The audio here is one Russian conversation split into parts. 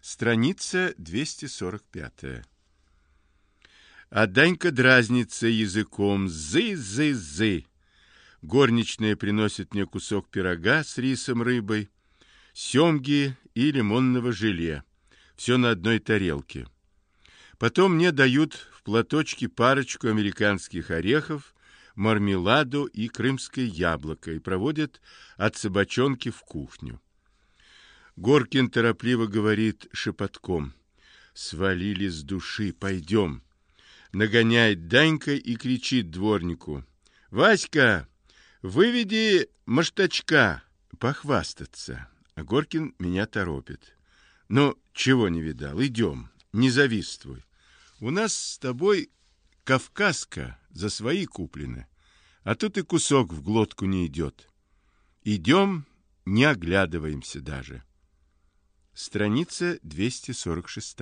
Страница 245. А Данька дразнится языком. Зы-зы-зы. Горничная приносит мне кусок пирога с рисом, рыбой, семги и лимонного желе. Все на одной тарелке. Потом мне дают в платочке парочку американских орехов, мармеладу и крымское яблоко и проводят от собачонки в кухню. Горкин торопливо говорит шепотком: «Свалили с души, пойдем». Нагоняет Данька и кричит дворнику: «Васька, выведи маштачка похвастаться». А Горкин меня торопит: «Ну, чего не видал? Идем, не завистствуй. У нас с тобой кавказка за свои куплена, а тут и кусок в глотку не идет. Идем, не оглядываемся даже». Страница 246.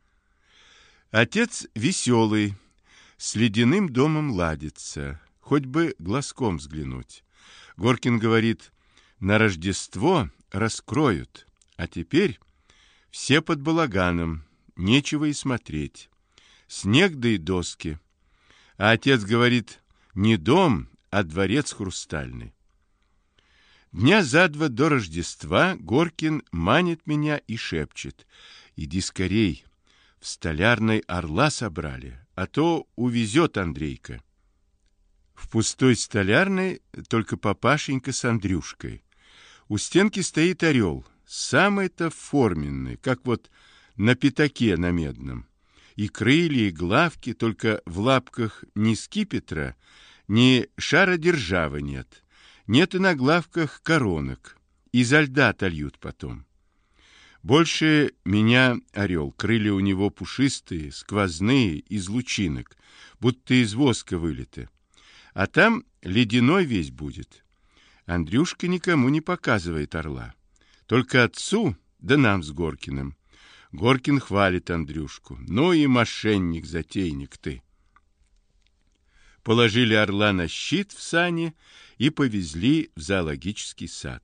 Отец веселый, с ледяным домом ладится, хоть бы глазком взглянуть. Горкин говорит: на Рождество раскроют, а теперь все под балаганом, нечего и смотреть. Снег да и доски. А отец говорит: не дом, а дворец хрустальный. Дня за два до Рождества Горкин манит меня и шепчет: иди скорей, в столярной орла собрали, а то увезет Андрейка. В пустой столярной только папашенька с Андрюшкой. У стенки стоит орел, самый-то форменный, как вот на пятаке на медном. И крылья, и главки, только в лапках ни скипетра, ни шара державы нет. Нет и на главках коронок, изо льда отольют потом. Больше меня орел, крылья у него пушистые, сквозные, из лучинок, будто из воска вылиты. А там ледяной весь будет. Андрюшка никому не показывает орла, только отцу да нам с Горкиным. Горкин хвалит Андрюшку: ну и мошенник-затейник ты. Положили орла на щит в сани и повезли в зоологический сад.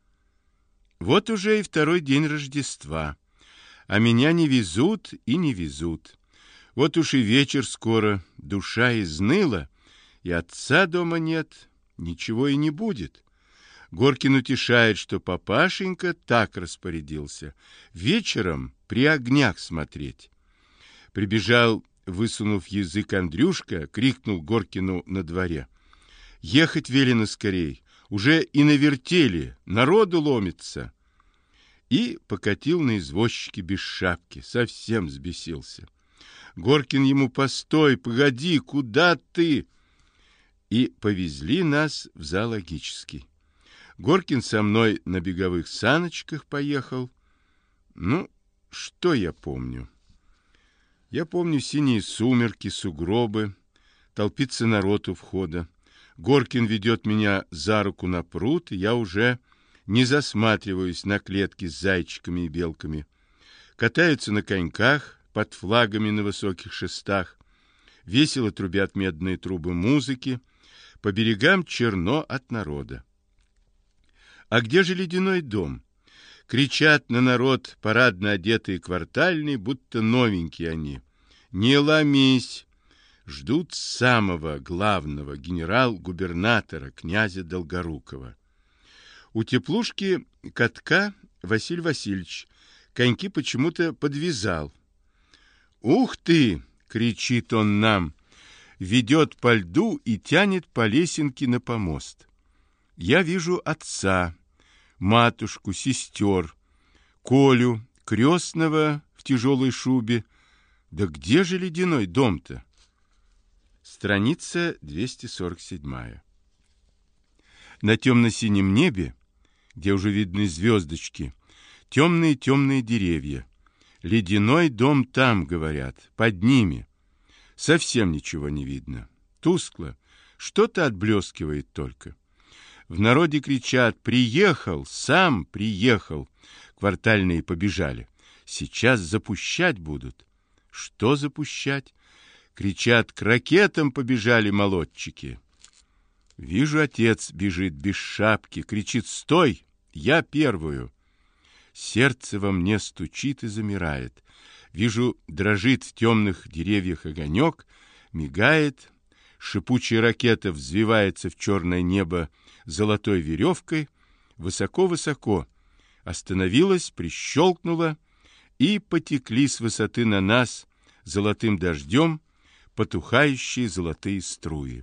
Вот уже и второй день Рождества, а меня не везут и не везут. Вот уж и вечер скоро, душа изныла, и отца дома нет, ничего и не будет. Горкин утешает, что папашенька так распорядился: вечером при огнях смотреть. Прибежал, высунув язык, Андрюшка, крикнул Горкину на дворе: ехать велено скорей, уже и навертели, народу ломится. И покатил на извозчике без шапки, совсем взбесился. Горкин ему: постой, погоди, куда ты? И повезли нас в зоологический. Горкин со мной на беговых саночках поехал. Ну, что я помню? Я помню синие сумерки, сугробы, толпится народ у входа. Горкин ведет меня за руку на пруд, и я уже не засматриваюсь на клетки с зайчиками и белками. Катаются на коньках под флагами на высоких шестах. Весело трубят медные трубы музыки. По берегам черно от народа. А где же ледяной дом? Кричат на народ парадно одетые квартальные, будто новенькие они. Не ломись! Ждут самого главного генерал-губернатора, князя Долгорукова. У теплушки катка Василий Васильевич коньки почему-то подвязал. «Ух ты!» — кричит он нам, ведет по льду и тянет по лесенке на помост. Я вижу отца, матушку, сестер, Колю, крестного в тяжелой шубе. Да где же ледяной дом-то? Страница 247. На темно-синем небе, где уже видны звездочки, темные-темные деревья. Ледяной дом там, говорят, под ними. Совсем ничего не видно. Тускло, что-то отблескивает только. В народе кричат: «Приехал! Сам приехал!» Квартальные побежали. Сейчас запущать будут. Что запущать? Кричат: «К ракетам побежали молодчики!» Вижу, отец бежит без шапки, кричит: «Стой! Я первую!» Сердце во мне стучит и замирает. Вижу, дрожит в темных деревьях огонек, мигает, шипучая ракета взвивается в черное небо золотой веревкой, высоко-высоко, остановилась, прищелкнула, и потекли с высоты на нас золотым дождем потухающие золотые струи.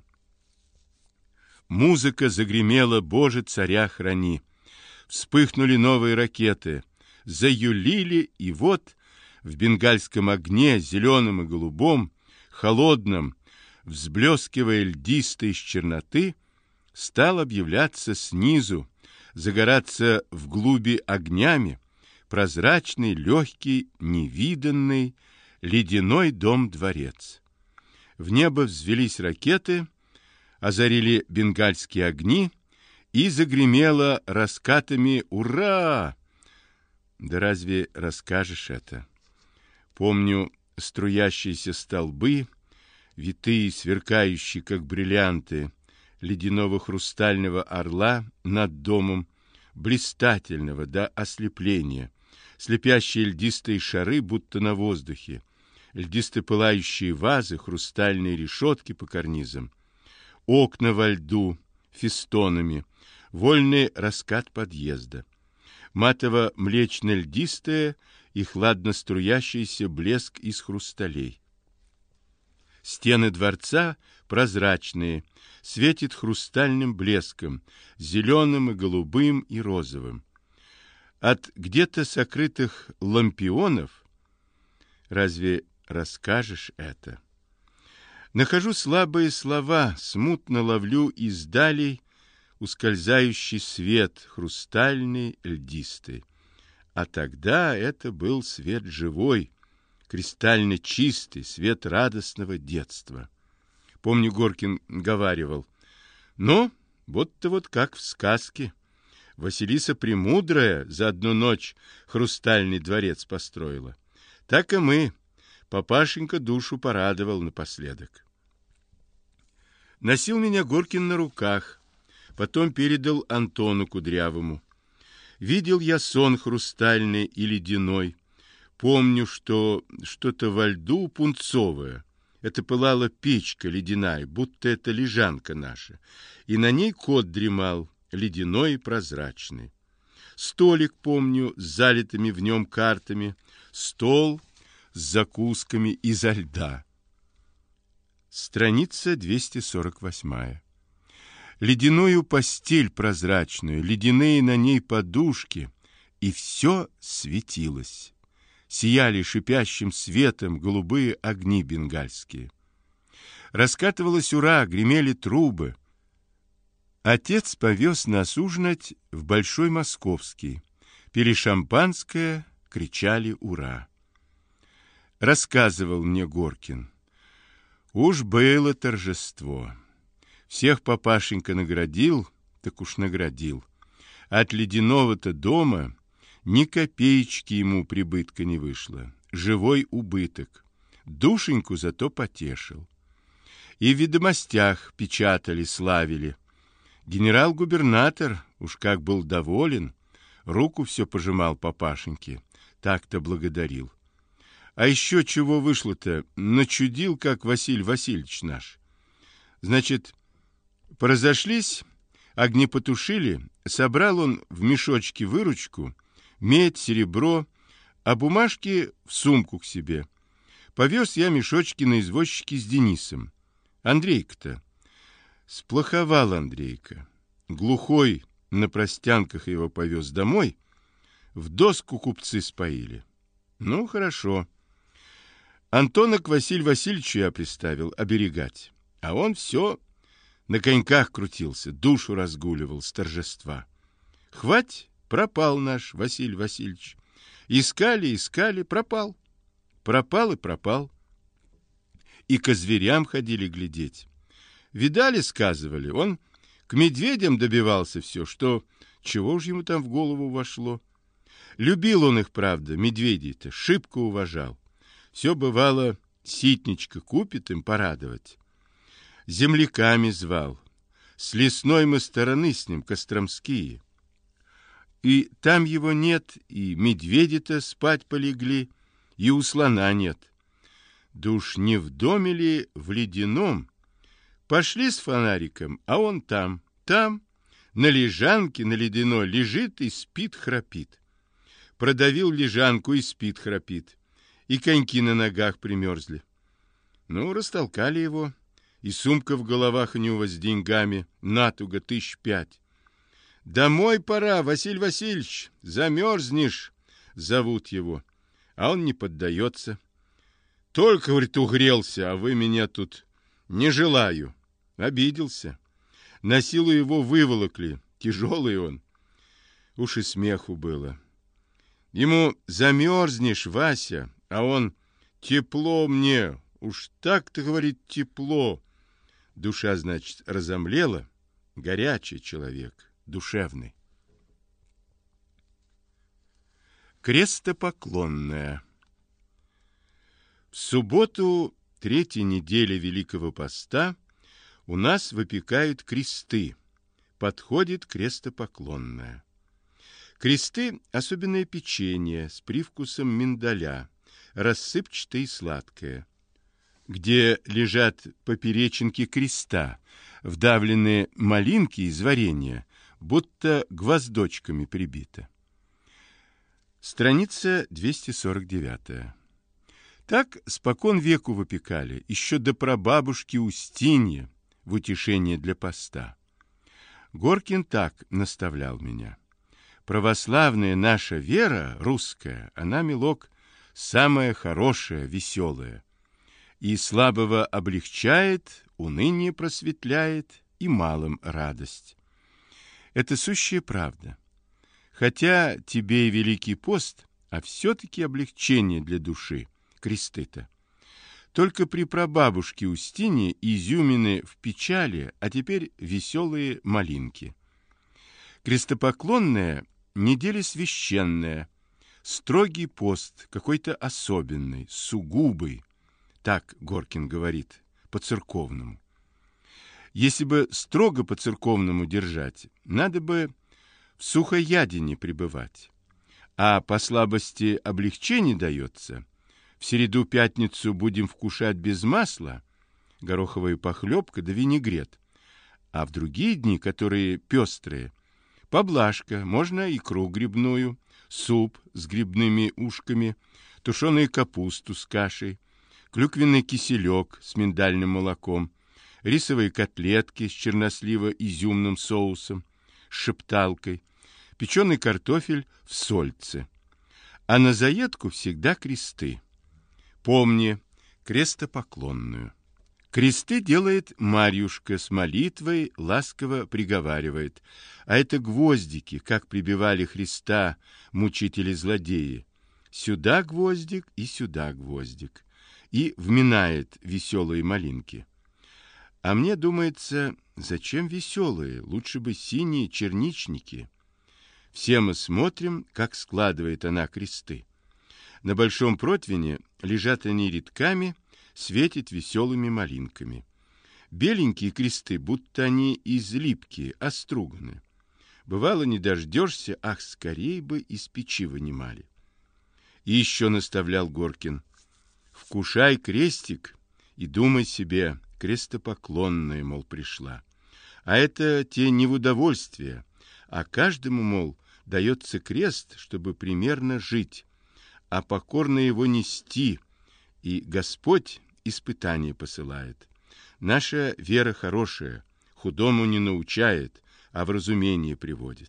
Музыка загремела, Боже, царя храни. Вспыхнули новые ракеты, заюлили, и вот в бенгальском огне, зеленом и голубом, холодном, взблескивая льдисто из черноты, стал объявляться снизу, загораться вглуби огнями прозрачный, легкий, невиданный, ледяной дом-дворец. В небо взвелись ракеты, озарили бенгальские огни, и загремело раскатами «Ура!». Да разве расскажешь это? Помню струящиеся столбы, витые, сверкающие, как бриллианты, ледяного хрустального орла над домом, блистательного до ослепления, слепящие льдистые шары, будто на воздухе, льдисто-пылающие вазы, хрустальные решетки по карнизам, окна во льду фестонами, вольный раскат подъезда, матово-млечно-льдистое и хладно струящийся блеск из хрусталей. Стены дворца прозрачные, светит хрустальным блеском, зеленым и голубым и розовым. От где-то сокрытых лампионов, разве расскажешь это? Нахожу слабые слова, смутно ловлю издалей ускользающий свет, хрустальный, льдистый. А тогда это был свет живой, кристально чистый, свет радостного детства. Помню, Горкин говаривал: «Ну, будто вот как в сказке. Василиса Премудрая за одну ночь хрустальный дворец построила. Так и мы. Папашенька душу порадовал напоследок». Носил меня Горкин на руках, потом передал Антону Кудрявому. Видел я сон хрустальный и ледяной. Помню, что что-то во льду пунцовое. Это пылала печка ледяная, будто это лежанка наша. И на ней кот дремал, ледяной и прозрачный. Столик, помню, с залитыми в нем картами. Стол с закусками изо льда. Страница 248. Ледяную постель прозрачную, ледяные на ней подушки, и все светилось. Сияли шипящим светом голубые огни бенгальские. Раскатывалась «Ура!», гремели трубы. Отец повез нас ужинать в Большой Московский. Пили шампанское, кричали «Ура!». Рассказывал мне Горкин. Уж было торжество. Всех папашенька наградил, так уж наградил. От ледяного-то дома ни копеечки ему прибытка не вышло. Живой убыток. Душеньку зато потешил. И в ведомостях печатали, славили. Генерал-губернатор уж как был доволен, руку все пожимал папашеньке, так-то благодарил. А еще чего вышло-то? Начудил, как Василий Васильевич наш. Значит, поразошлись, огни потушили, собрал он в мешочке выручку, медь, серебро, а бумажки в сумку к себе. Повез я мешочки на извозчике с Денисом. Андрейка-то. Сплоховал Андрейка. Глухой на простянках его повез домой. В доску купцы споили. Ну, хорошо. Антона к Василию Васильевичу я приставил оберегать. А он все на коньках крутился, душу разгуливал с торжества. Хвать, пропал наш Василий Васильевич. Искали, искали, пропал. Пропал и пропал. И ко зверям ходили глядеть. Видали, сказывали, он к медведям добивался все, что чего ж ему там в голову вошло. Любил он их, правда, медведей-то, шибко уважал. Все бывало, ситничка купит им порадовать. Земляками звал. С лесной мы стороны с ним, костромские. И там его нет, и медведи-то спать полегли, и у слона нет. Да уж не в доме ли, в ледяном? Пошли с фонариком, а он там, на лежанке на ледяной лежит и спит, храпит. Продавил лежанку и спит, храпит. И коньки на ногах примерзли. Ну, растолкали его, и сумка в головах у него с деньгами, натуго 5,000. «Домой пора, Василий Васильевич, замерзнешь», — зовут его. А он не поддается. «Только, говорит, угрелся, а вы меня тут не желаю». Обиделся. На силу его выволокли, тяжелый он. Уж и смеху было. Ему: «Замерзнешь, Вася», а он: «Тепло мне, уж так-то, говорит, тепло». Душа, значит, разомлела, горячий человек, душевный. Крестопоклонная. В субботу третьей недели Великого Поста у нас выпекают кресты. Подходит крестопоклонная. Кресты – особенное печенье с привкусом миндаля, рассыпчатое и сладкое, где лежат поперечинки креста, вдавленные малинки из варенья, будто гвоздочками прибито. Страница 249. Так спокон веку выпекали, еще до прабабушки Устиньи, в утешение для поста. Горкин так наставлял меня. Православная наша вера, русская, она, милок, самая хорошая, веселая. И слабого облегчает, уныние просветляет, и малым радость. Это сущая правда. Хотя тебе и Великий пост, а все-таки облегчение для души, кресты-то. Только при прабабушке Устине изюмины в печали, а теперь веселые малинки. Крестопоклонная неделя священная, строгий пост, какой-то особенный, сугубый, так Горкин говорит, по-церковному. Если бы строго по-церковному держать, надо бы в сухоядине пребывать, а по слабости облегчение дается. В среду-пятницу будем вкушать без масла, гороховая похлебка да винегрет, а в другие дни, которые пестрые, поблажка, можно икру грибную, суп с грибными ушками, тушеную капусту с кашей, клюквенный киселек с миндальным молоком, рисовые котлетки с черносливо-изюмным соусом, с шепталкой, печеный картофель в сольце. А на заедку всегда кресты. Помни, крестопоклонную. Кресты делает Марьюшка с молитвой, ласково приговаривает. А это гвоздики, как прибивали Христа мучители-злодеи. Сюда гвоздик и сюда гвоздик. И вминает веселые малинки. А мне думается, зачем веселые? Лучше бы синие черничники. Все мы смотрим, как складывает она кресты. На большом противне лежат они рядками, светят веселыми малинками. Беленькие кресты, будто они из липки, оструганы. Бывало, не дождешься, ах, скорей бы из печи вынимали. И еще наставлял Горкин: вкушай крестик и думай себе, крестопоклонная, мол, пришла. А это те не в удовольствие, а каждому, мол, дается крест, чтобы примерно жить, а покорно его нести, и Господь испытание посылает. Наша вера хорошая, худому не научает, а в разумение приводит.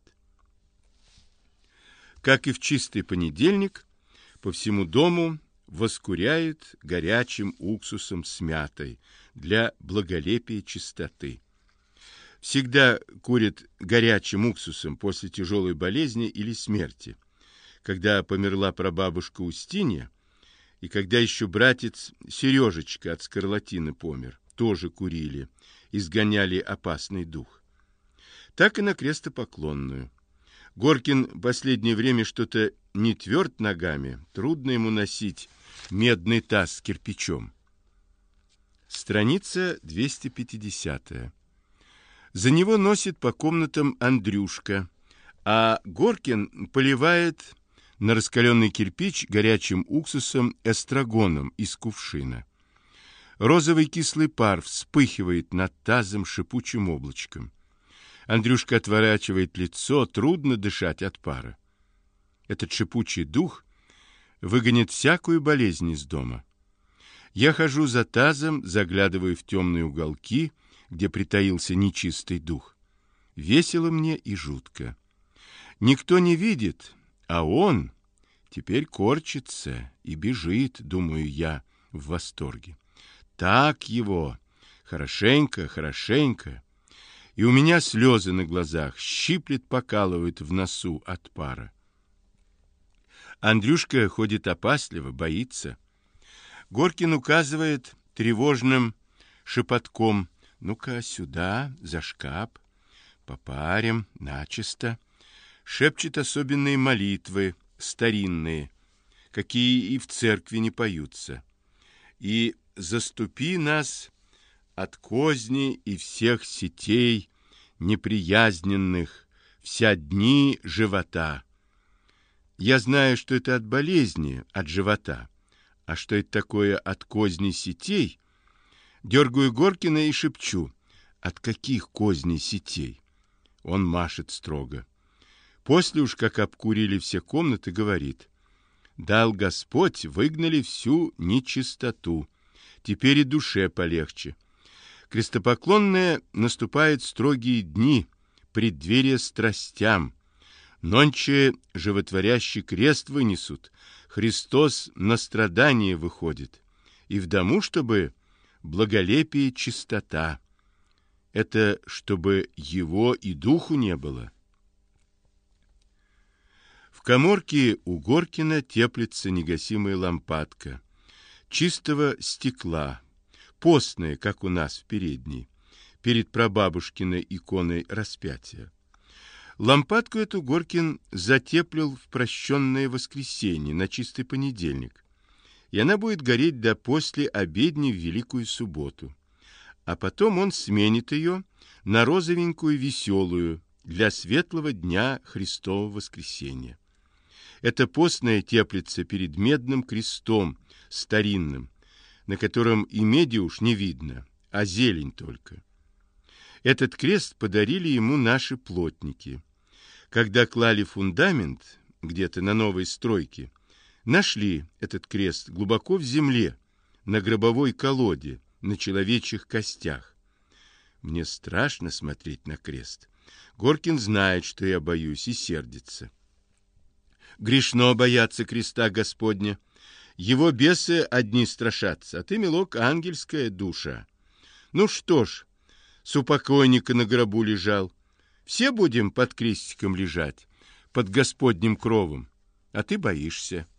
Как и в чистый понедельник, по всему дому воскуряют горячим уксусом с мятой для благолепия чистоты. Всегда курят горячим уксусом после тяжелой болезни или смерти. Когда померла прабабушка Устинья, и когда еще братец Сережечка от скарлатины помер, тоже курили, изгоняли опасный дух. Так и на крестопоклонную. Горкин последнее время что-то не тверд ногами, трудно ему носить медный таз с кирпичом. Страница 250. За него носит по комнатам Андрюшка, А Горкин поливает на раскаленный кирпич горячим уксусом эстрагоном из кувшина. Розовый кислый пар вспыхивает над тазом шипучим облачком. Андрюшка отворачивает лицо, трудно дышать от пара. Этот шипучий дух выгонит всякую болезнь из дома. Я хожу за тазом, заглядываю в темные уголки, где притаился нечистый дух. Весело мне и жутко. Никто не видит, а он теперь корчится и бежит, думаю я, в восторге. Так его, хорошенько, хорошенько. И у меня слезы на глазах, щиплет, покалывает в носу от пара. Андрюшка ходит опасливо, боится. Горкин указывает тревожным шепотком: «Ну-ка сюда, за шкаф, попарим начисто». Шепчет особенные молитвы, старинные, какие и в церкви не поются. И заступи нас от козни и всех сетей неприязненных вся дни живота. Я знаю, что это от болезни, от живота, а что это такое от козни сетей, дергаю Горкина и шепчу: от каких козней сетей? Он машет строго. После уж, как обкурили все комнаты, говорит: дал Господь, выгнали всю нечистоту, теперь и душе полегче. Крестопоклонные наступают строгие дни, преддверие страстям. Нонче животворящий крест вынесут, Христос на страдание выходит, и в дому, чтобы благолепие чистота. Это чтобы его и духу не было. В каморке у Горкина теплится негасимая лампадка, чистого стекла, постная, как у нас в передней, перед прабабушкиной иконой распятия. Лампадку эту Горкин затеплил в прощенное воскресенье, на чистый понедельник, и она будет гореть до после обедни в Великую субботу, а потом он сменит ее на розовенькую веселую для светлого дня Христового воскресенья. Эта постная теплится перед медным крестом старинным, на котором и меди уж не видно, а зелень только. Этот крест подарили ему наши плотники. Когда клали фундамент где-то на новой стройке, нашли этот крест глубоко в земле, на гробовой колоде, на человечьих костях. Мне страшно смотреть на крест. Горкин знает, что я боюсь, и сердится. Грешно бояться креста Господня. Его бесы одни страшатся, а ты, милок, ангельская душа. Ну что ж, с упокойника на гробу лежал. Все будем под крестиком лежать, под Господним кровом, а ты боишься.